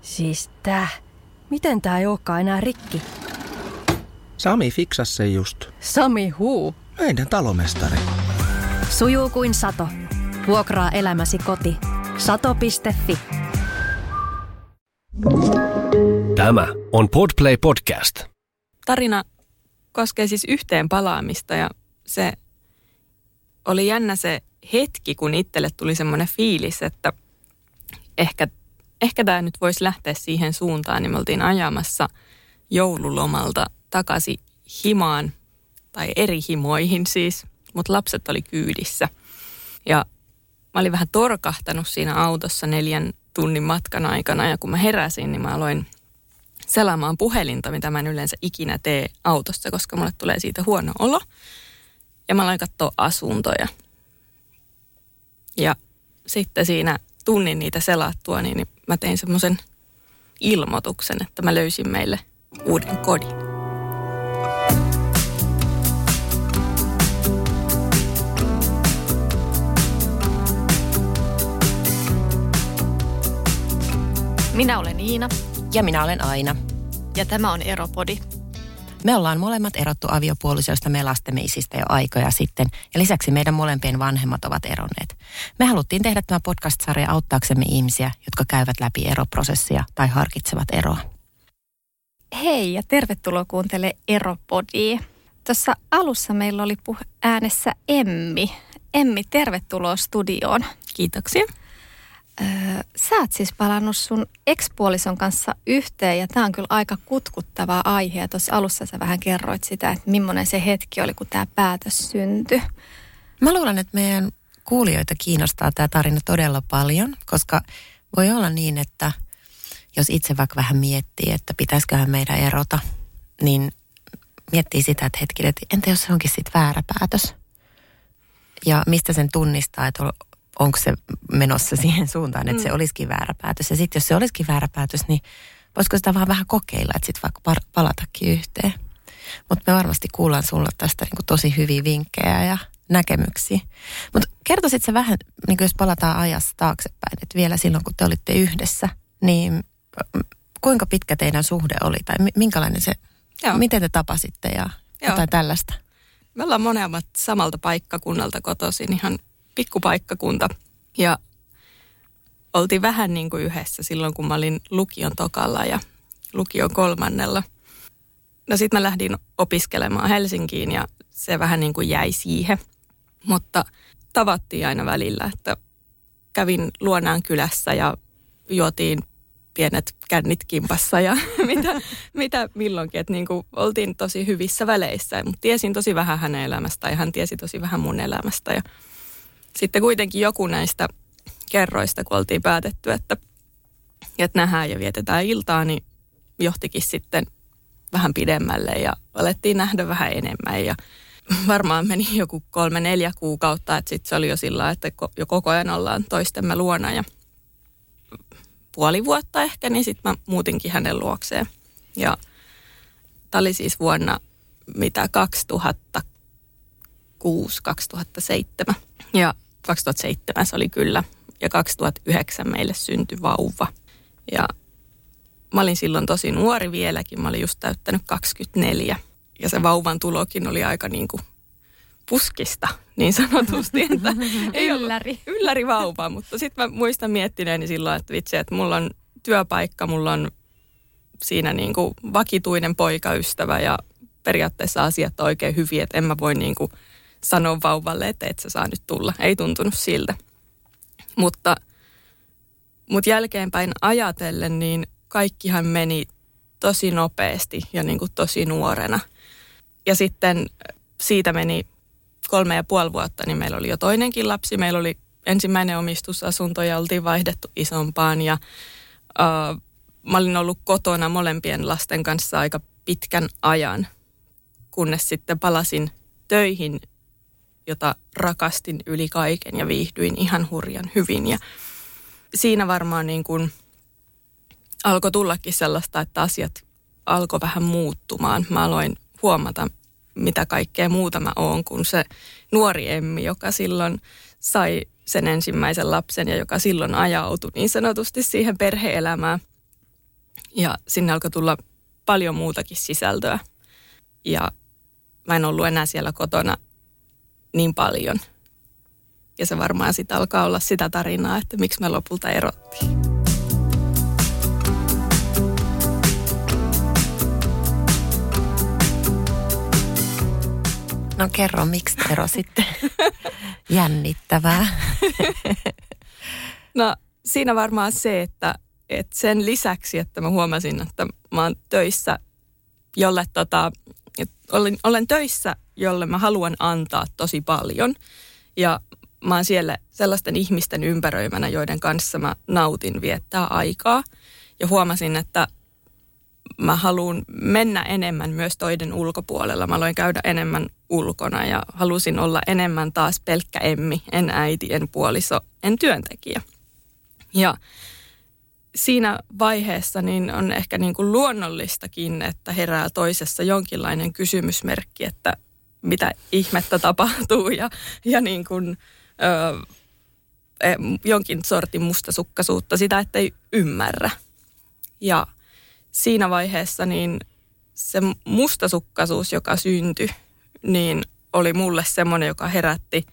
Siis miten tää ei olekaan enää rikki? Sami fiksasi sen just. Sami huu? Meidän talomestari. Sujuu kuin sato. Vuokraa elämäsi koti. Sato.fi. Tämä on Podplay Podcast. Tarina koskee siis yhteen palaamista ja se oli jännä se hetki, kun itselle tuli semmoinen fiilis, että ehkä tämä nyt voisi lähteä siihen suuntaan, niin me oltiin ajamassa joululomalta takaisin himaan, tai eri himoihin siis, mutta lapset oli kyydissä. Ja mä olin vähän torkahtanut siinä autossa 4 tunnin matkan aikana, ja kun mä heräsin, niin mä aloin selaamaan puhelinta, mitä mä en yleensä ikinä tee autossa, koska mulle tulee siitä huono olo. Ja mä aloin katsoa asuntoja. Ja sitten siinä tunnin niitä selattua, niin mä tein semmoisen ilmoituksen, että mä löysin meille uuden kodin. Minä olen Iina. Ja minä olen Aina. Ja tämä on Eropodi. Me ollaan molemmat erottu aviopuolisoistamme ja lastemme isistä jo aikoja sitten. Ja lisäksi meidän molempien vanhemmat ovat eronneet. Me haluttiin tehdä tämä podcast-sarja auttaaksemme ihmisiä, jotka käyvät läpi eroprosessia tai harkitsevat eroa. Hei ja tervetuloa kuuntele Eropodia. Tuossa alussa meillä oli äänessä Emmi. Emmi, tervetuloa studioon. Kiitoksia. Sä oot siis palannut sun ex-puolison kanssa yhteen ja tää on kyllä aika kutkuttava aihe. Ja tuossa alussa sä vähän kerroit sitä, että millainen se hetki oli, kun tää päätös syntyi. Mä luulen, että meidän kuulijoita kiinnostaa tämä tarina todella paljon, koska voi olla niin, että jos itse vaikka vähän miettii, että pitäisiköhän meidän erota, niin miettii sitä, että hetkinen, että entä jos se onkin sitten väärä päätös? Ja mistä sen tunnistaa, että onko se menossa siihen suuntaan, että se olisikin väärä päätös. Ja sitten jos se olisikin väärä päätös, niin voisiko sitä vaan vähän kokeilla, että sitten vaikka palatakin yhteen. Mutta me varmasti kuullaan sulla tästä niin kuin tosi hyviä vinkkejä ja näkemyksiä. Mutta kertoisit sä vähän, niin kuin jos palataan ajassa taaksepäin, että vielä silloin kun te olitte yhdessä, niin kuinka pitkä teidän suhde oli tai minkälainen se, miten te tapasitte ja jotain tällaista? Me ollaan molemmat samalta paikkakunnalta kotoisin, ihan pikkupaikkakunta. Ja oltiin vähän niin kuin yhdessä silloin, kun mä olin lukion tokalla ja lukion 3. No sit mä lähdin opiskelemaan Helsinkiin ja se vähän niin kuin jäi siihen. Mutta tavattiin aina välillä, että kävin luonaan kylässä ja juotiin pienet kännit kimpassa ja mitä milloinkin. Että niin kuin oltiin tosi hyvissä väleissä, mutta tiesin tosi vähän hänen elämästä ja hän tiesi tosi vähän mun elämästä. Ja sitten kuitenkin joku näistä kerroista, kun oltiin päätetty, että nähdään ja vietetään iltaa, niin johtikin sitten vähän pidemmälle ja alettiin nähdä vähän enemmän. Ja varmaan meni joku 3-4 kuukautta, että sitten se oli jo sillä, että jo koko ajan ollaan toistemme luona. Ja puoli vuotta ehkä, niin sitten mä muutinkin hänen luokseen. Ja tämä oli siis vuonna 2006-2007. Ja 2007 se oli kyllä. Ja 2009 meille syntyi vauva. Ja mä olin silloin tosi nuori vieläkin. Mä olin just täyttänyt 24. Ja se vauvan tulokin oli aika niin kuin puskista, niin sanotusti. Että ei ylläri vauva, mutta sitten mä muistan miettineeni silloin, että vitsi, että mulla on työpaikka, mulla on siinä niin kuin vakituinen poikaystävä ja periaatteessa asiat on oikein hyviä, että en mä voi niin kuin sanoa vauvalle, että et sä saa nyt tulla. Ei tuntunut siltä. Mutta jälkeenpäin ajatellen, niin kaikkihan meni tosi nopeasti ja niin kuin tosi nuorena. Ja sitten siitä meni 3,5 vuotta, niin meillä oli jo toinenkin lapsi. Meillä oli ensimmäinen omistusasunto ja oltiin vaihdettu isompaan. Ja mä olin ollut kotona molempien lasten kanssa aika pitkän ajan, kunnes sitten palasin töihin, jota rakastin yli kaiken ja viihdyin ihan hurjan hyvin. Ja siinä varmaan niin kuin alkoi tullakin sellaista, että asiat alkoi vähän muuttumaan. Mä aloin huomata, mitä kaikkea muuta mä oon kuin se nuori Emmi, joka silloin sai sen ensimmäisen lapsen ja joka silloin ajautui niin sanotusti siihen perhe-elämään. Ja sinne alkoi tulla paljon muutakin sisältöä. Ja mä en ollut enää siellä kotona niin paljon. Ja se varmaan sitten alkaa olla sitä tarinaa, että miksi me lopulta erottiin. No kerro, miksi te erositte? Jännittävää. No siinä varmaan se, että sen lisäksi, että mä huomasin, että mä oon töissä, olen töissä, jolle mä haluan antaa tosi paljon. Ja mä oon siellä sellaisten ihmisten ympäröimänä, joiden kanssa mä nautin viettää aikaa. Ja huomasin, että mä haluan mennä enemmän myös toiden ulkopuolella. Mä aloin käydä enemmän ulkona ja halusin olla enemmän taas pelkkä Emmi, en äiti, en puoliso, en työntekijä. Ja siinä vaiheessa niin on ehkä niin kuin luonnollistakin, että herää toisessa jonkinlainen kysymysmerkki, että mitä ihmettä tapahtuu ja niin kuin, jonkin sortin mustasukkaisuutta, sitä ettei ymmärrä. Ja siinä vaiheessa niin se mustasukkaisuus, joka syntyi, niin oli mulle semmoinen, joka herätti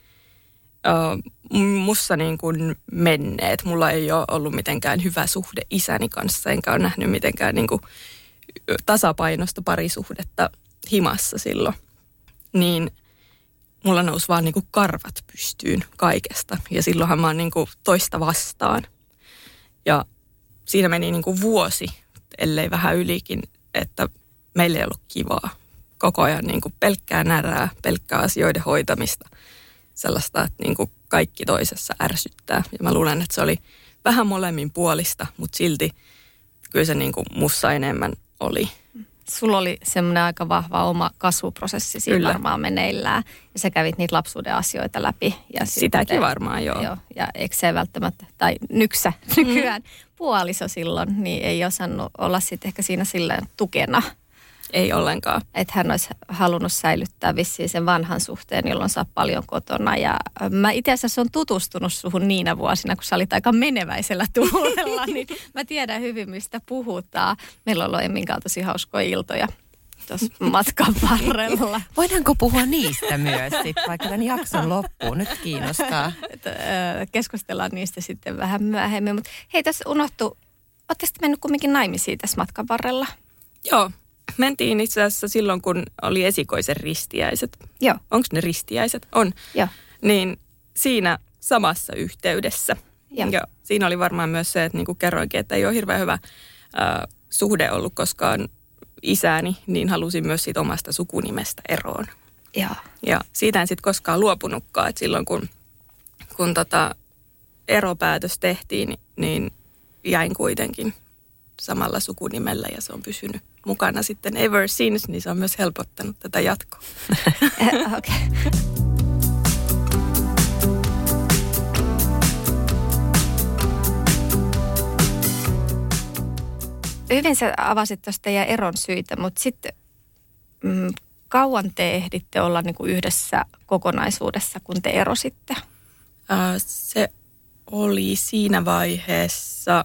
mussa niin kuin menneet. Mulla ei ole ollut mitenkään hyvä suhde isäni kanssa, enkä ole nähnyt mitenkään niin kuin tasapainosta parisuhdetta himassa silloin. Niin mulla nousi vaan niin kuin karvat pystyyn kaikesta. Ja silloinhan mä oon niin kuin toista vastaan. Ja siinä meni niin kuin vuosi, ellei vähän ylikin, että meillä ei ollut kivaa. Koko ajan niin kuin pelkkää närää, pelkkää asioiden hoitamista. Sellaista, että niin kuin kaikki toisessa ärsyttää. Ja mä luulen, että se oli vähän molemmin puolista, mutta silti kyllä se niin kuin mussa enemmän oli. Sulla oli semmoinen aika vahva oma kasvuprosessi siinä varmaan meneillään. Ja sä kävit niitä lapsuuden asioita läpi. Ja sitäkin varmaan, joo. Ja eikö se välttämättä, tai nykyään puoliso silloin, niin ei osannut olla sitten ehkä siinä silleen tukena. Ei ollenkaan. Että hän olisi halunnut säilyttää vissiin sen vanhan suhteen, jolloin sä oot paljon kotona. Ja mä itse asiassa on tutustunut suhun niinä vuosina, kun sä olit aika meneväisellä tuulella, niin mä tiedän hyvin, mistä puhutaan. Meillä on ollut Emmin tosi hauskoja iltoja tuossa matkan varrella. Voidaanko puhua niistä myös sitten, vaikka tämän jakson loppuun? Nyt kiinnostaa. Keskustellaan niistä sitten vähän myöhemmin. Mutta hei, tässä unohtui, ootte sitten mennyt kumminkin naimisiin tässä matkan varrella? Joo. Mentiin itse asiassa silloin, kun oli esikoisen ristiäiset. Joo. Onko ne ristiäiset? On. Joo. Niin siinä samassa yhteydessä. Joo. Ja siinä oli varmaan myös se, että niin kuin kerroinkin, että ei ole hirveän hyvä suhde ollut koskaan isääni, niin halusin myös siitä omasta sukunimestä eroon. Joo. Ja siitä en sitten koskaan luopunutkaan, että silloin kun eropäätös tehtiin, niin jäin kuitenkin samalla sukunimellä ja se on pysynyt mukana sitten ever since, niin se on myös helpottanut tätä jatkoa. Okei. Hyvin sä avasit tuosta teidän eron syitä, mutta sitten kauan te ehditte olla niinku yhdessä kokonaisuudessa, kun te erositte? Se oli siinä vaiheessa,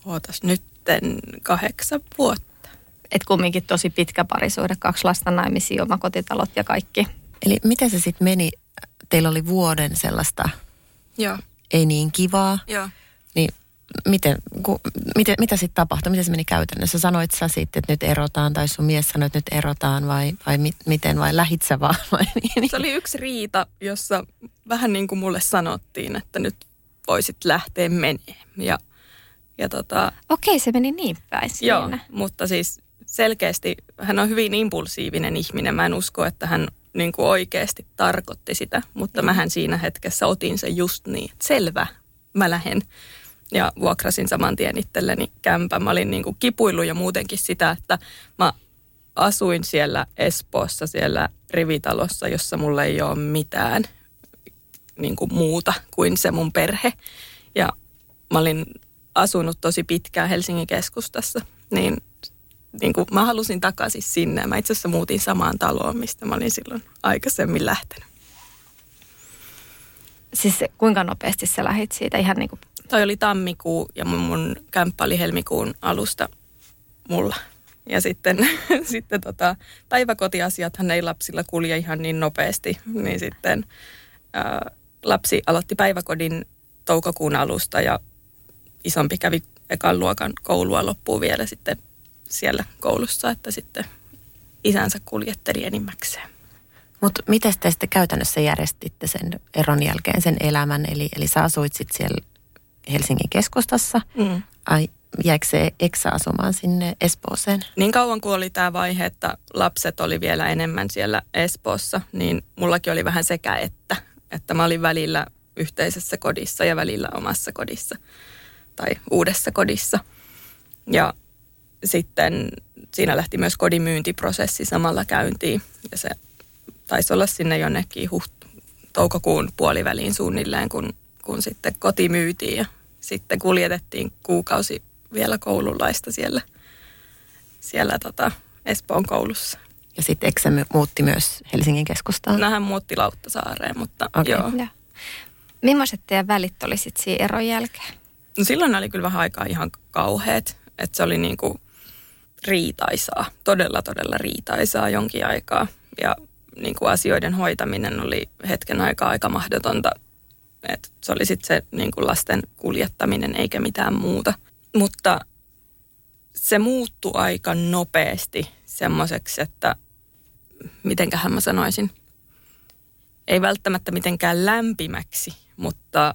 8 vuotta. Et kumminkin tosi pitkä parisuhde, 2 lasta naimisiin, oma kotitalot ja kaikki. Eli miten se sitten meni? Teillä oli vuoden sellaista Joo. ei niin kivaa. Joo. Niin mitä sitten tapahtui? Miten se meni käytännössä? Sanoit sä sitten, että nyt erotaan, tai sun mies sanoi, että nyt erotaan, vai miten, vai lähit sä vaan? Vai niin? Se oli yksi riita, jossa vähän niin kuin mulle sanottiin, että nyt voisit lähteä menemään. Okei, se meni niin päin siinä. Joo, mutta siis selkeästi hän on hyvin impulsiivinen ihminen. Mä en usko, että hän niin kuin oikeasti tarkoitti sitä, mutta mähän siinä hetkessä otin sen just niin, että selvä, mä lähden. Ja vuokrasin saman tien itselleni kämpän. Mä olin niin kuin kipuillut jo muutenkin sitä, että mä asuin siellä Espoossa, siellä rivitalossa, jossa mulla ei ole mitään niin kuin muuta kuin se mun perhe. Ja mä olin asunut tosi pitkään Helsingin keskustassa, niin kuin mä halusin takaisin sinne. Mä itse asiassa muutin samaan taloon, mistä mä olin silloin aikaisemmin lähtenyt. Siis kuinka nopeasti sä lähit siitä ihan niin kuin... Toi oli tammikuu ja mun kämppä oli helmikuun alusta mulla. Ja sitten päiväkotiasiathan ei lapsilla kulje ihan niin nopeasti, niin sitten lapsi aloitti päiväkodin toukokuun alusta ja isompi kävi ekan luokan koulua loppuun vielä sitten siellä koulussa, että sitten isänsä kuljetteli enimmäkseen. Mutta miten te sitten käytännössä järjestitte sen eron jälkeen sen elämän? Eli sä asuit sitten siellä Helsingin keskustassa. Jäikö se eksä asumaan sinne Espooseen? Niin kauan kuin oli tämä vaihe, että lapset oli vielä enemmän siellä Espoossa, niin mullakin oli vähän sekä että mä olin välillä yhteisessä kodissa ja välillä omassa kodissa tai uudessa kodissa. Ja sitten siinä lähti myös kodin myyntiprosessi samalla käyntiin ja se taisi olla sinne jonnekin toukokuun puoliväliin suunnilleen, kun sitten koti myytiin ja sitten kuljetettiin kuukausi vielä koululaista siellä Espoon koulussa. Ja sitten eksä muutti myös Helsingin keskustaan? No hän muutti Lauttasaareen, mutta joo. Ja. Millaiset teidän välit oli sitten siinä eron jälkeen? No silloin oli kyllä vähän aikaa ihan kauheat, että se oli niinku riitaisaa, todella riitaisaa jonkin aikaa. Ja niinku asioiden hoitaminen oli hetken aikaa aika mahdotonta. Et se oli sitten se niinku lasten kuljettaminen eikä mitään muuta. Mutta se muuttui aika nopeasti semmoiseksi, että mitenköhän mä sanoisin, ei välttämättä mitenkään lämpimäksi, mutta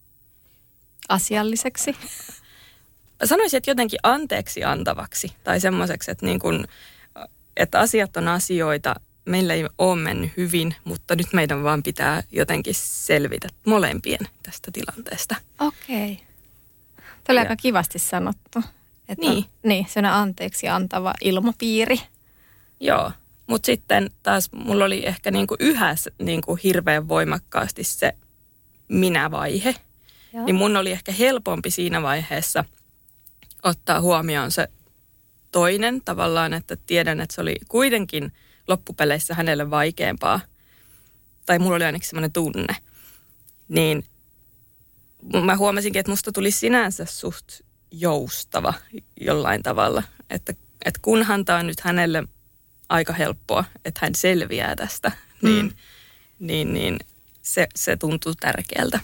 asialliseksi. Sanoisin, että jotenkin anteeksi antavaksi tai semmoiseksi, että, niin kun, että asiat on asioita, meillä ei ole mennyt hyvin, mutta nyt meidän vaan pitää jotenkin selvitä molempien tästä tilanteesta. Okei. Tämä oli aika kivasti sanottu. Että niin. Niin, sellainen anteeksi antava ilmapiiri. Joo, mutta sitten taas mulla oli ehkä niinku yhä niinku hirveän voimakkaasti se minä-vaihe. Joo. Niin mun oli ehkä helpompi siinä vaiheessa ottaa huomioon se toinen tavallaan, että tiedän, että se oli kuitenkin loppupeleissä hänelle vaikeampaa. Tai mulla oli ainakin semmoinen tunne. Niin mä huomasinkin, että musta tuli sinänsä suht joustava jollain tavalla. Että kunhan tämä on nyt hänelle aika helppoa, että hän selviää tästä, niin se tuntuu tärkeältä.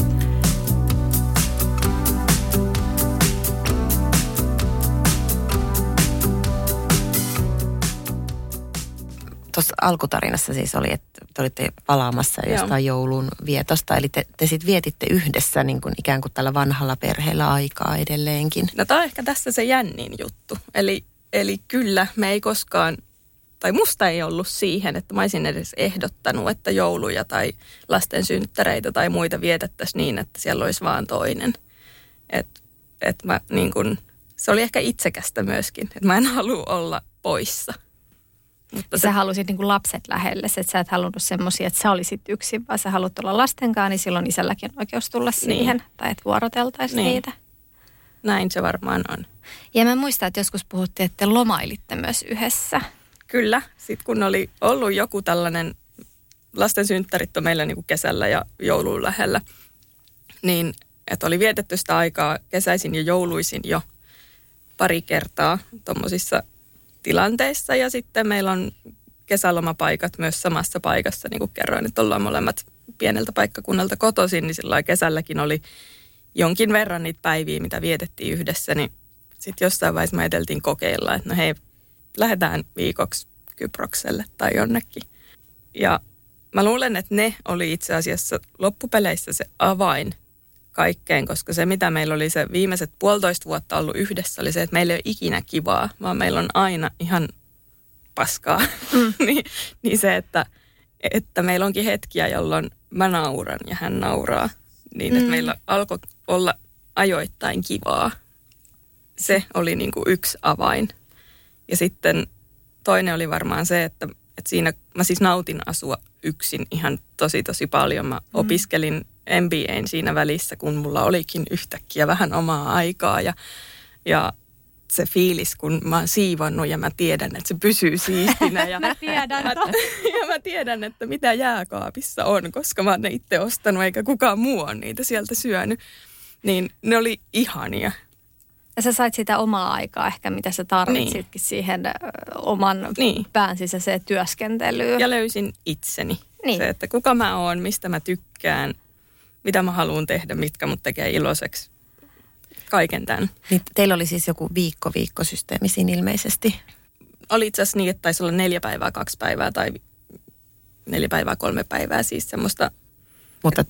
Tuossa alkutarinassa siis oli, että te olitte palaamassa jostain joulun vietosta. Eli te sitten vietitte yhdessä niin kuin ikään kuin tällä vanhalla perheellä aikaa edelleenkin. No tämä on ehkä tässä se jännin juttu. Eli kyllä me ei koskaan, tai musta ei ollut siihen, että mä olisin edes ehdottanut, että jouluja tai lasten synttäreitä tai muita vietettäisiin niin, että siellä olisi vaan toinen. Että mä niin kuin, se oli ehkä itsekästä myöskin, että mä en halua olla poissa. Mutta sä halusit niin kuin lapset lähelle, että sä et halunnut semmoisia, että sä olisit yksin, vaan sä haluat olla lastenkaan, niin silloin isälläkin on oikeus tulla siihen, tai että vuoroteltaisiin niitä. Näin se varmaan on. Ja mä muistan, että joskus puhuttiin, että te lomailitte myös yhdessä. Kyllä, sitten kun oli ollut joku tällainen, lasten synttärit on meillä niin kuin kesällä ja joulun lähellä, niin että oli vietetty sitä aikaa kesäisin ja jouluisin jo pari kertaa tuommoisissa tilanteissa ja sitten meillä on kesälomapaikat myös samassa paikassa, niin kuin kerroin, että ollaan molemmat pieneltä paikkakunnalta kotoisin, niin silloin kesälläkin oli jonkin verran niitä päiviä, mitä vietettiin yhdessä, niin sitten jossain vaiheessa me ajateltiin kokeilla, että no hei, lähdetään viikoksi Kyprokselle tai jonnekin. Ja mä luulen, että ne oli itse asiassa loppupeleissä se avain kaikkeen, koska se mitä meillä oli se viimeiset 1,5 vuotta ollut yhdessä oli se, että meillä ei ole ikinä kivaa, vaan meillä on aina ihan paskaa. niin se, että meillä onkin hetkiä, jolloin mä nauran ja hän nauraa, niin että meillä alkoi olla ajoittain kivaa. Se oli niin kuin yksi avain. Ja sitten toinen oli varmaan se, että siinä mä siis nautin asua yksin ihan tosi paljon. Mä opiskelin MBA:n siinä välissä, kun mulla olikin yhtäkkiä vähän omaa aikaa ja se fiilis, kun mä oon siivonnut ja mä tiedän, että se pysyy siistinä. Ja mä tiedän, että mitä jääkaapissa on, koska mä oon ne itse ostanut eikä kukaan muu on niitä sieltä syönyt. Niin ne oli ihania. Ja sä sait sitä omaa aikaa ehkä, mitä sä tarvitsitkin siihen oman pään sisäiseen työskentelyyn. Ja löysin itseni. Niin. Se, että kuka mä oon, mistä mä tykkään, mitä mä haluan tehdä, mitkä mut tekee iloiseksi. Kaiken tämän. Niin teillä oli siis joku viikkosysteemi siinä ilmeisesti. Oli itse asiassa niin, että taisi olla 4 päivää, 2 päivää tai 4 päivää, 3 päivää, siis semmoista. Mutta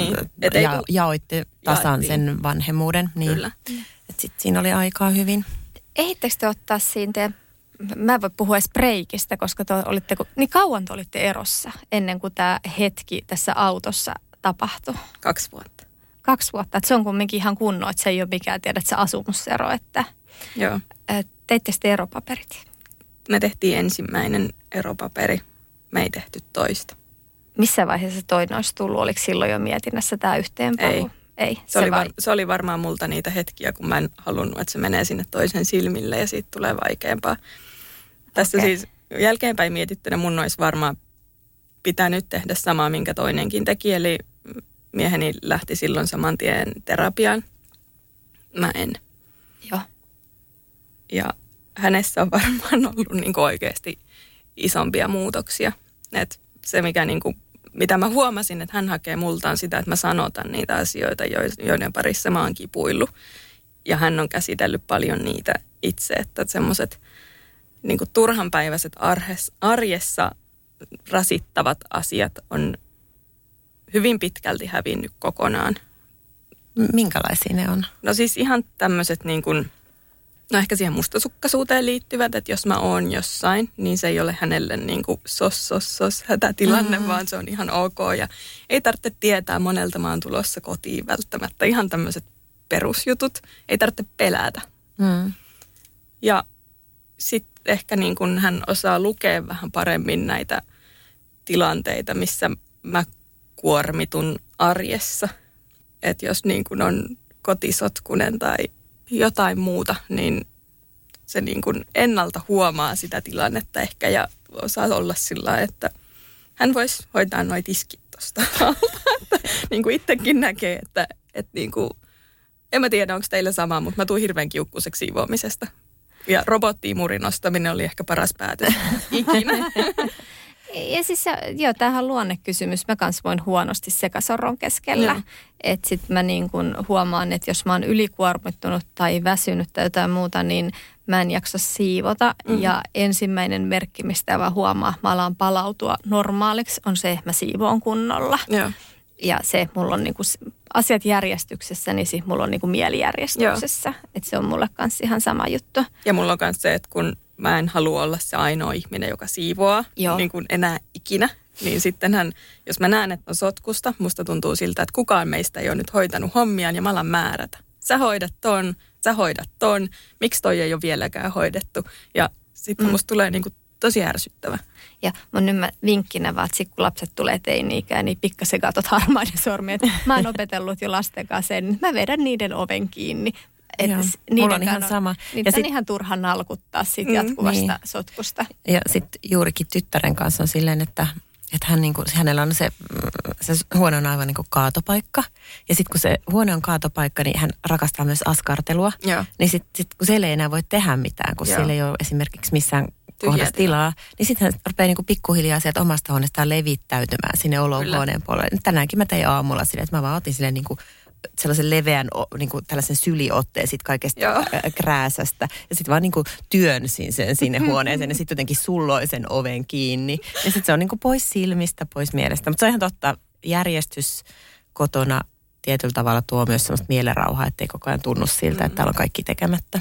jaoitte tasan sen vanhemmuuden. Niin. Kyllä. Että sitten siinä oli aikaa hyvin. Ehdittekö te ottaa siinä mä en voi puhua edes breikistä, koska niin kauan te olitte erossa ennen kuin tämä hetki tässä autossa tapahtui? 2 vuotta. 2 vuotta, että se on kumminkin ihan kunnon, että se ei ole mikään, tiedät, se asumusero, että joo. Teitte sitten eropaperit? Me tehtiin ensimmäinen eropaperi, me ei tehty toista. Missä vaiheessa toinen olisi tullut? Oliko silloin jo mietinnässä tämä yhteenpaluu? Ei. Se oli varmaan multa niitä hetkiä, kun mä en halunnut, että se menee sinne toisen silmille ja siitä tulee vaikeampaa. Tässä siis jälkeenpäin mietittynä mun olisi varmaan pitänyt tehdä samaa, minkä toinenkin teki. Eli mieheni lähti silloin saman tien terapiaan. Mä en. Joo. Ja hänessä on varmaan ollut niin kuin oikeasti isompia muutoksia. Et se, mitä mä huomasin, että hän hakee multaan sitä, että mä sanotan niitä asioita, joiden parissa mä oon kipuillut. Ja hän on käsitellyt paljon niitä itse, että semmoiset niin kuin turhanpäiväiset arjessa rasittavat asiat on hyvin pitkälti hävinnyt kokonaan. Minkälaisia ne on? No siis ihan tämmöiset niin kuin, no ehkä siihen mustasukkaisuuteen liittyvät, että jos mä oon jossain, niin se ei ole hänelle niin kuin sos hätätilanne, vaan se on ihan ok. Ja ei tarvitse tietää, monelta mä oon tulossa kotiin välttämättä. Ihan tämmöiset perusjutut. Ei tarvitse pelätä. Ja sitten ehkä niin kuin hän osaa lukea vähän paremmin näitä tilanteita, missä mä kuormitun arjessa. Että jos niin kuin on kotisotkunen tai jotain muuta, niin se niin kuin ennalta huomaa sitä tilannetta ehkä ja osaa olla sillä, että hän voisi hoitaa noi tiskit tuosta. Niin kuin itsekin näkee, että niin kuin, en mä tiedä, onko teillä sama, mutta mä tuun hirveän kiukkuiseksi siivoamisesta. Ja robottiimurin nostaminen oli ehkä paras päätös ikinä. Ja siis tämähän on luonnekysymys. Mä kans voin huonosti sekasorron keskellä. Että sit mä niin kun huomaan, että jos mä oon ylikuormittunut tai väsynyt tai jotain muuta, niin mä en jaksa siivota. Ja ensimmäinen merkki, mistä mä huomaan, mä alan palautua normaaliksi, on se, että mä siivoon kunnolla. Joo. Ja se, mulla on niinku asiat järjestyksessä, niin sit mulla on niinku mielijärjestyksessä. Että se on mulle kanssa ihan sama juttu. Ja mulla on kanssa se, että kun mä en halua olla se ainoa ihminen, joka siivoaa niin kuin enää ikinä. Niin sittenhän, jos mä näen, että on sotkusta, musta tuntuu siltä, että kukaan meistä ei ole nyt hoitanut hommiaan ja mä alan määrätä. Sä hoidat ton, miksi toi ei ole vieläkään hoidettu. Ja sitten musta tulee niin kuin tosi ärsyttävä. Ja mun vinkkinä vaan, että kun lapset tulee teini-ikään, niin pikkasen katot harmaiden sormia. Mä oon opetellut jo lasten kanssa sen, mä vedän niiden oven kiinni. Mulla on ihan sama. Niitä on ihan turha nalkuttaa siitä jatkuvasta sotkusta. Ja sitten juurikin tyttären kanssa on silleen, että hän niinku, hänellä on se huone on aivan niin kuin kaatopaikka. Ja sitten kun se huone on kaatopaikka, niin hän rakastaa myös askartelua. Joo. Niin sitten kun siellä ei enää voi tehdä mitään, kun siellä ei ole esimerkiksi missään kohdassa tilaa, niin sitten hän rupeaa niinku pikkuhiljaa sieltä omasta huoneestaan levittäytymään sinne olohuoneen puolelle. Tänäänkin mä tein aamulla silleen, että mä vaan otin silleen niinku sellaisen leveän niinku tällaisen syliotteen sit kaikesta krääsästä. Ja sitten vaan niinku työnsin sen sinne huoneeseen ja sitten jotenkin sulloin sen oven kiinni. Ja sitten se on niinku pois silmistä, pois mielestä. Mutta se on ihan totta, järjestys kotona tietyllä tavalla tuo myös sellaista mielenrauhaa, ettei koko ajan tunnu siltä, että täällä on kaikki tekemättä.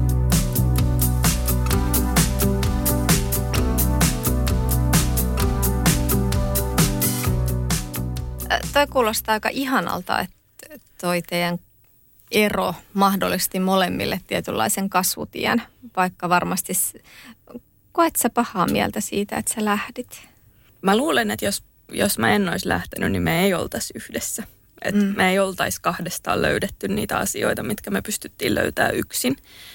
Toi kuulostaa aika ihanalta, että toi teidän ero mahdollisti molemmille tietynlaisen kasvutien, vaikka varmasti koet sä pahaa mieltä siitä, että sä lähdit? Mä luulen, että jos mä en olisi lähtenyt, niin me ei oltaisi yhdessä. Että me ei oltaisi kahdestaan löydetty niitä asioita, mitkä me pystyttiin löytämään yksin.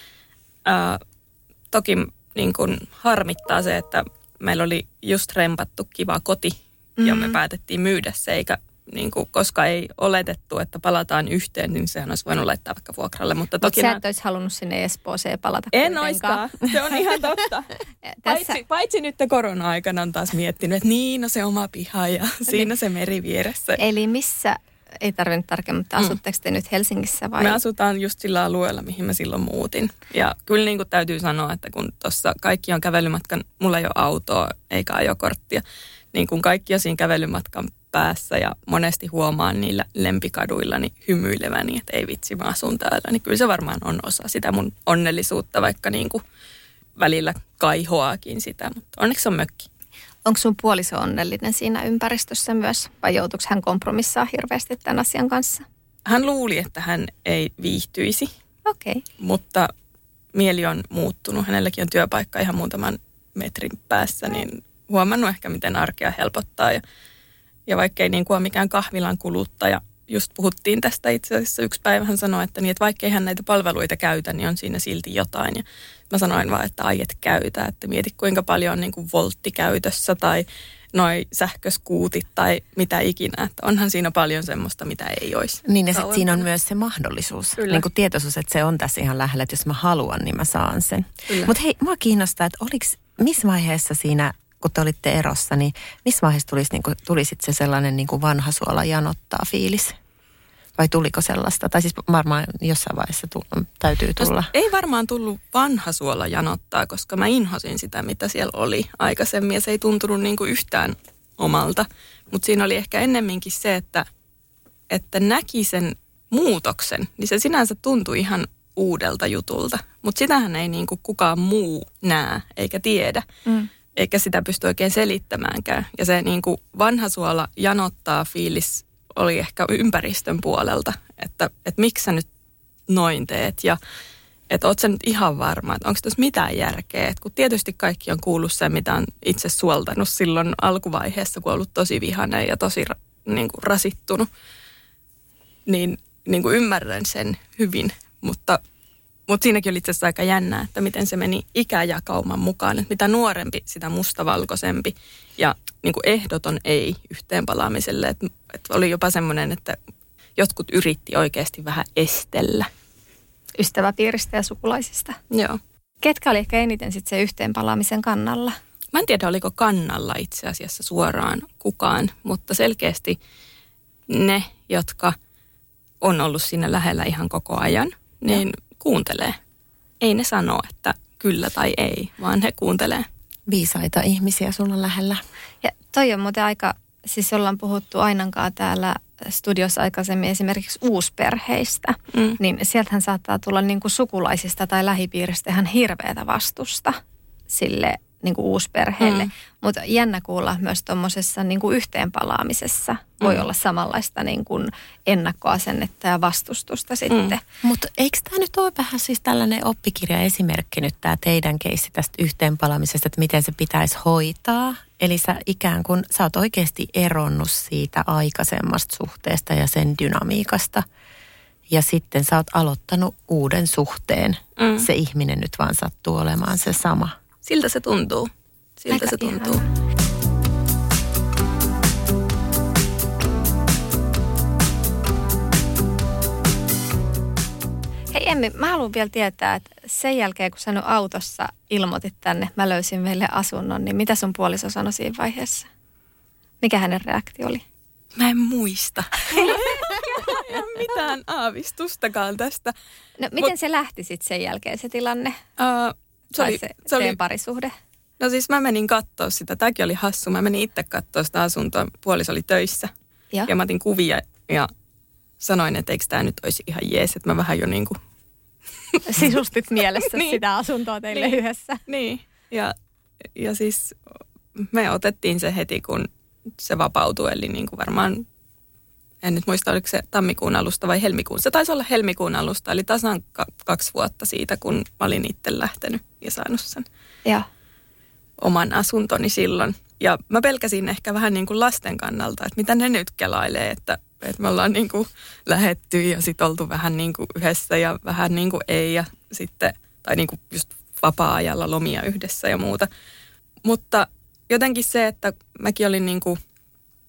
Toki niin kun harmittaa se, että meillä oli just rempattu kiva koti ja me päätettiin myydä se, eikä niin kuin, koska ei oletettu, että palataan yhteen, niin sehän olisi voinut laittaa vaikka vuokralle. Mutta toki sä et olisi halunnut sinne Espooseen palata. En oiskaan. Se on ihan totta. Paitsi nyt korona-aikana on taas miettinyt, että niin, se oma piha ja siinä se meri vieressä. Eli missä, ei tarvinnut tarkemmin, mutta asutteko te nyt Helsingissä vai? Me asutaan just sillä alueella, mihin mä silloin muutin. Ja kyllä niin kuin täytyy sanoa, että kun tuossa kaikki on kävelymatkan, mulla ei ole autoa eikä ajokorttia, niin kun kaikki on siinä kävelymatkan päässä ja monesti huomaan niillä lempikaduillani hymyileväni, että ei vitsi, mä asun täällä. Niin kyllä se varmaan on osa sitä mun onnellisuutta, vaikka niin kuin välillä kaihoaakin sitä, mutta onneksi on mökki. Onko sun puoliso onnellinen siinä ympäristössä myös vai joutuiko hän kompromissaa hirveästi tämän asian kanssa? Hän luuli, että hän ei viihtyisi, mutta mieli on muuttunut. Hänelläkin on työpaikka ihan muutaman metrin päässä, niin huomannut ehkä, miten arkea helpottaa. Ja vaikka ei niin kuin ole mikään kahvilan kuluttaja, just puhuttiin tästä itse asiassa yksi päivä, hän sanoi, että vaikka ei hän näitä palveluita käytä, niin on siinä silti jotain. Ja mä sanoin vaan, että ai et käytä, että mieti kuinka paljon on niin kuin voltti käytössä tai noi sähköskuutit tai mitä ikinä. Että onhan siinä paljon semmoista, mitä ei olisi. Niin ja sitten siinä on myös se mahdollisuus, niin kuin tietoisuus, että se on tässä ihan lähellä, että jos mä haluan, niin mä saan sen. Mutta hei, mua kiinnostaa, että missä vaiheessa siinä, kun te olitte erossa, niin missä vaiheessa tuli sitten se sellainen niin kuin vanha suola janottaa fiilis? Vai tuliko sellaista? Tai siis varmaan jossain vaiheessa täytyy tulla. Ei varmaan tullut vanha suola janottaa, koska mä inhosin sitä, mitä siellä oli aikaisemmin. Ja se ei tuntunut niin kuin yhtään omalta. Mutta siinä oli ehkä ennemminkin se, että näki sen muutoksen. Niin se sinänsä tuntui ihan uudelta jutulta. Mutta sitähän ei niin kuin kukaan muu näe eikä tiedä. Eikä sitä pysty oikein selittämäänkään. Ja se niin kuin vanha suola janottaa fiilis oli ehkä ympäristön puolelta, että miksi sä nyt noin teet ja että oot sä nyt ihan varma, että onko tässä mitään järkeä. Et kun tietysti kaikki on kuullut sen, mitä on itse suoltanut silloin alkuvaiheessa, kun on ollut tosi vihainen ja tosi niin kuin rasittunut, niin kuin ymmärrän sen hyvin, mutta siinäkin oli itse asiassa aika jännää, että miten se meni ikäjakauman mukaan. Että mitä nuorempi, sitä mustavalkoisempi ja niin kuin ehdoton ei yhteenpalaamiselle. Että oli jopa semmoinen, että jotkut yritti oikeasti vähän estellä. Ystäväpiiristä ja sukulaisista. Joo. Ketkä oli ehkä eniten sitten se yhteenpalaamisen kannalla? Mä en tiedä, oliko kannalla itse asiassa suoraan kukaan, mutta selkeästi ne, jotka on ollut siinä lähellä ihan koko ajan, niin kuuntelee. Ei ne sano, että kyllä tai ei, vaan he kuuntelee. Viisaita ihmisiä sulla lähellä. Ja toi on muuten aika, siis ollaan puhuttu Ainankaan täällä studiossa aikaisemmin esimerkiksi uusperheistä, niin sieltähän saattaa tulla niin kuin sukulaisista tai lähipiiristä ihan hirveätä vastusta sille niin kuin uusperheelle. Mutta jännä kuulla myös tuommoisessa niin kuin yhteenpalaamisessa voi olla samanlaista niin kuin ennakkoasennetta ja vastustusta sitten. Mutta eikö tämä nyt ole vähän siis tällainen oppikirjaesimerkki nyt tämä teidän keissi tästä yhteenpalaamisesta, että miten se pitäisi hoitaa? Eli sä ikään kuin, sä oot oikeasti eronnut siitä aikaisemmasta suhteesta ja sen dynamiikasta. Ja sitten sä oot aloittanut uuden suhteen. Se ihminen nyt vaan sattuu olemaan se sama. Siltä se tuntuu. Siltä se tuntuu. Hei Emmi, mä haluan vielä tietää, että sen jälkeen kun sä nyt autossa ilmoitit tänne, mä löysin meille asunnon, niin mitä sun puoliso sanoi siinä vaiheessa? Mikä hänen reaktio oli? Mä en muista. Ei ole mitään aavistustakaan tästä. No miten se lähti sitten sen jälkeen se tilanne? Se oli parisuhde? No siis mä menin katsoa sitä. Tämäkin oli hassu. Mä menin itse katsoa sitä asuntoa. Puoliso oli töissä. Ja mä otin kuvia ja sanoin, että eikö tämä nyt olisi ihan jees. Että mä vähän jo niin kuin sisustit mielessä sitä asuntoa teille yhdessä. Niin. Ja siis me otettiin se heti, kun se vapautui. Eli niin kuin varmaan, en nyt muista, oliko se tammikuun alusta vai helmikuun. Se taisi olla helmikuun alusta, eli tasan 2 vuotta siitä, kun mä olin itse lähtenyt ja saanut sen oman asuntoni silloin. Ja mä pelkäsin ehkä vähän niin kuin lasten kannalta, että mitä ne nyt kelailee, että me ollaan niin kuin lähetty ja sitten oltu vähän niin kuin yhdessä ja vähän niin kuin ei ja sitten, tai niin kuin just vapaa-ajalla lomia yhdessä ja muuta. Mutta jotenkin se, että mäkin olin niin kuin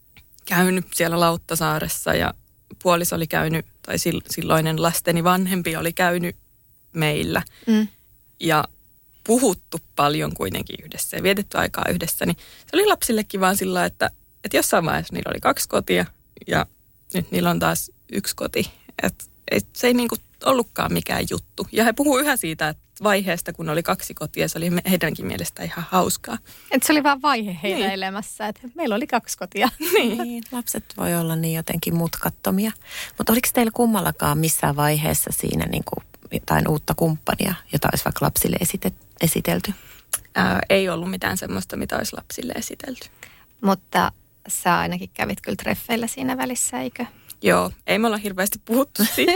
käynyt siellä Lauttasaaressa ja puoliso oli käynyt, tai silloinen lasteni vanhempi oli käynyt meillä. Ja puhuttu paljon kuitenkin yhdessä ja vietetty aikaa yhdessä, niin se oli lapsillekin vaan sillä, että jossain vaiheessa niillä oli 2 kotia ja nyt niillä on taas 1 koti. Että se ei niinku ollutkaan mikään juttu. Ja he puhuu yhä siitä, että vaiheesta, kun oli 2 kotia, se oli heidänkin mielestä ihan hauskaa. Että se oli vaan vaihe heidän elämässä, että meillä oli 2 kotia. Niin, lapset voi olla niin jotenkin mutkattomia. Mutta oliko teillä kummallakaan missään vaiheessa siinä niin kuin jotain uutta kumppania, jota olisi vaikka lapsille esitelty? Ei ollut mitään semmoista, mitä olisi lapsille esitelty. Mutta sä ainakin kävit kyllä treffeillä siinä välissä, eikö? Joo, ei me olla hirveästi puhuttu siitä.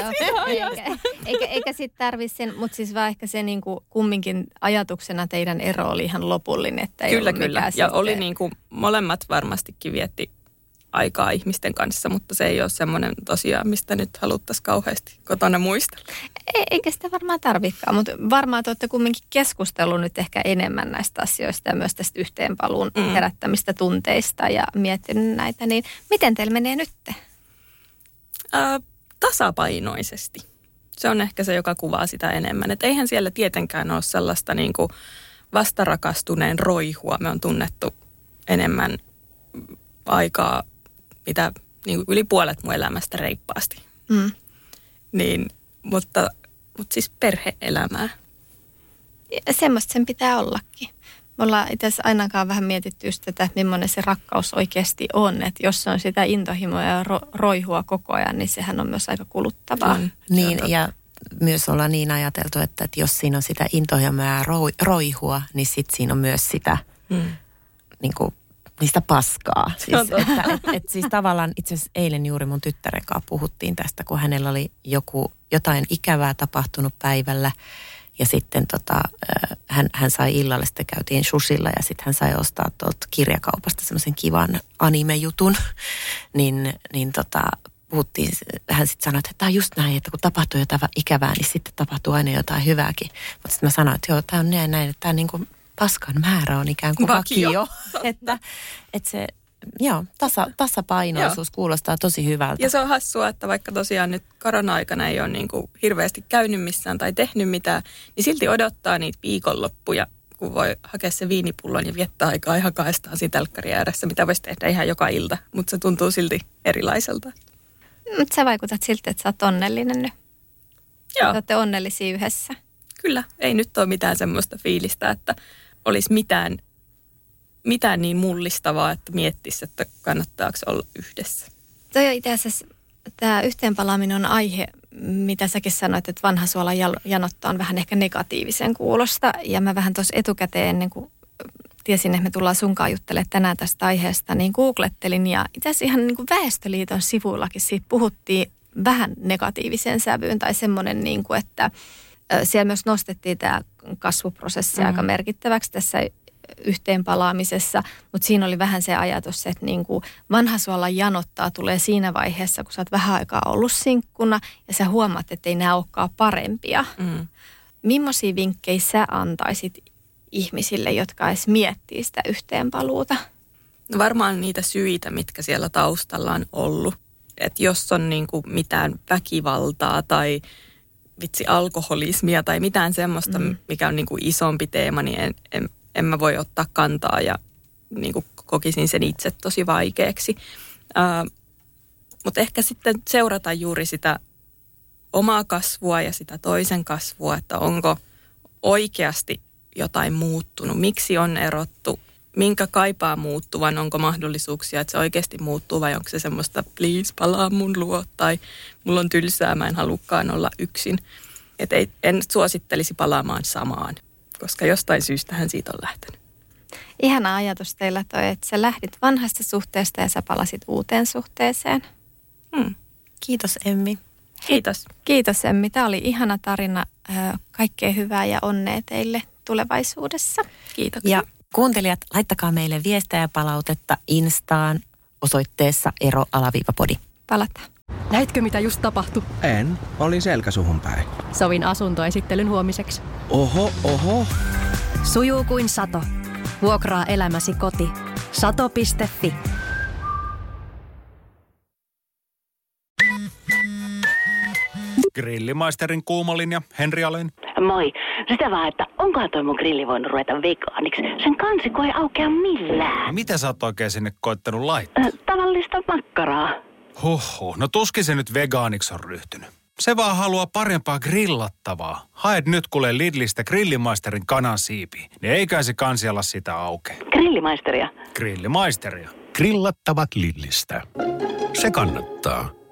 eikä sitten tarvitse sen, mutta siis vaan ehkä se niinku kumminkin ajatuksena teidän ero oli ihan lopullinen. Että ei kyllä. Ja sitten oli niinku, molemmat varmastikin vietti aikaa ihmisten kanssa, mutta se ei ole semmoinen tosiaan, mistä nyt haluttaisiin kauheasti kotona muistella. Eikä sitä varmaan tarvikaan, mutta varmaan te olette kumminkin keskustellut nyt ehkä enemmän näistä asioista ja myös tästä yhteenpaluun herättämistä tunteista ja miettinyt näitä. Niin miten teillä menee nyt? Tasapainoisesti. Se on ehkä se, joka kuvaa sitä enemmän. Että eihän siellä tietenkään ole sellaista niin kuin vastarakastuneen roihua. Me on tunnettu enemmän aikaa, mitä niin kuin yli puolet mun elämästä reippaasti. Mutta siis perhe-elämää. Ja semmoista sen pitää ollakin. Me ollaan itse asiassa ainakaan vähän mietitty just tätä, että millainen se rakkaus oikeasti on. Että jos se on sitä intohimoa ja roihua koko ajan, niin sehän on myös aika kuluttavaa. Niin, ja myös ollaan niin ajateltu, että jos siinä on sitä intohimoa ja roihua, niin sitten siinä on myös sitä niin kuin, niistä paskaa. Siis, että siis tavallaan itse asiassa eilen juuri mun tyttären kanssa puhuttiin tästä, kun hänellä oli jotain ikävää tapahtunut päivällä. Ja sitten hän sai illalle, sitten käytiin sushilla ja sitten hän sai ostaa tuolta kirjakaupasta semmoisen kivan anime-jutun. Niin puhuttiin, hän sitten sanoi, että tämä on just näin, että kun tapahtuu jotain ikävää, niin sitten tapahtuu aina jotain hyvääkin. Mutta sitten mä sanoin, että joo, tämä on näin, että tämä niin kuin paskan määrä on ikään kuin vakio. Että se, joo, tasapainoisuus kuulostaa tosi hyvältä. Ja se on hassua, että vaikka tosiaan nyt korona-aikana ei ole niin kuin hirveästi käynyt missään tai tehnyt mitään, niin silti odottaa niitä viikonloppuja, kun voi hakea se viinipullon ja viettää aikaa ihan kahdestaan siinä telkkarin ääressä, mitä voisi tehdä ihan joka ilta, mutta se tuntuu silti erilaiselta. Mutta sä vaikutat siltä, että sä oot onnellinen nyt. Joo. Te olette onnellisia yhdessä. Kyllä, ei nyt ole mitään semmoista fiilistä, että olisi mitään niin mullistavaa, että miettisi, että kannattaako olla yhdessä. Toi on itse asiassa, tämä yhteenpalaaminen on aihe, mitä säkin sanoit, että vanha suola janottaa on vähän ehkä negatiivisen kuulosta. Ja mä vähän tuossa etukäteen, ennen kuin tiesin, että me tullaan sunkaan juttelemaan tänään tästä aiheesta, niin googlettelin. Ja itse asiassa ihan niin kuin Väestöliiton sivuillakin siitä puhuttiin vähän negatiiviseen sävyyn tai semmoinen, niin kuin, että siellä myös nostettiin tämä kasvuprosessi aika merkittäväksi tässä yhteenpalaamisessa, mutta siinä oli vähän se ajatus, että niin kuin vanha suola janottaa tulee siinä vaiheessa, kun sä oot vähän aikaa ollut sinkkuna ja sä huomaat, että ei nämä olekaan parempia. Millaisia vinkkejä sä antaisit ihmisille, jotka edes miettii sitä yhteenpaluuta? No varmaan niitä syitä, mitkä siellä taustalla on ollut. Että jos on niin kuin mitään väkivaltaa tai alkoholismia tai mitään semmoista, mikä on niin kuin isompi teema, niin en mä voi ottaa kantaa ja niin kuin kokisin sen itse tosi vaikeaksi. Mutta ehkä sitten seurata juuri sitä omaa kasvua ja sitä toisen kasvua, että onko oikeasti jotain muuttunut, miksi on erottu, minkä kaipaa muuttuvan, onko mahdollisuuksia, että se oikeasti muuttuu vai onko se semmoista please palaa mun luo tai mulla on tylsää, mä en halukkaan olla yksin. Että en suosittelisi palaamaan samaan, koska jostain syystähän siitä on lähtenyt. Ihana ajatus teillä toi, että sä lähdit vanhasta suhteesta ja sä palasit uuteen suhteeseen. Kiitos Emmi. Kiitos. Kiitos Emmi. Tämä oli ihana tarina. Kaikkea hyvää ja onnea teille tulevaisuudessa. Kiitoksia. Ja kuuntelijat, laittakaa meille viestejä ja palautetta Instaan osoitteessa ero_podi. Palataan. Näitkö mitä just tapahtui? En. Olin selkäsuhun päin. Sovin asuntoesittelyn huomiseksi. Oho. Sujuu kuin sato. Vuokraa elämäsi koti. Sato.fi. Grillimaisterin kuumalinja, Henri Alén. Moi. Sitä vaan, että onkohan toi mun grilli voinut ruveta vegaaniksi? Sen kansi ei aukea millään. Mitä sä oot oikein sinne koittanut laittaa? Tavallista makkaraa. Huhhuh, no tuskin se nyt vegaaniksi on ryhtynyt. Se vaan haluaa parempaa grillattavaa. Haet nyt kuule Lidlistä Grillimaisterin kanansiipi. Niin eikä se kansi ala sitä aukeaa. Grillimaisteria. Grillimaisteria. Grillattavat Lidlistä. Se kannattaa.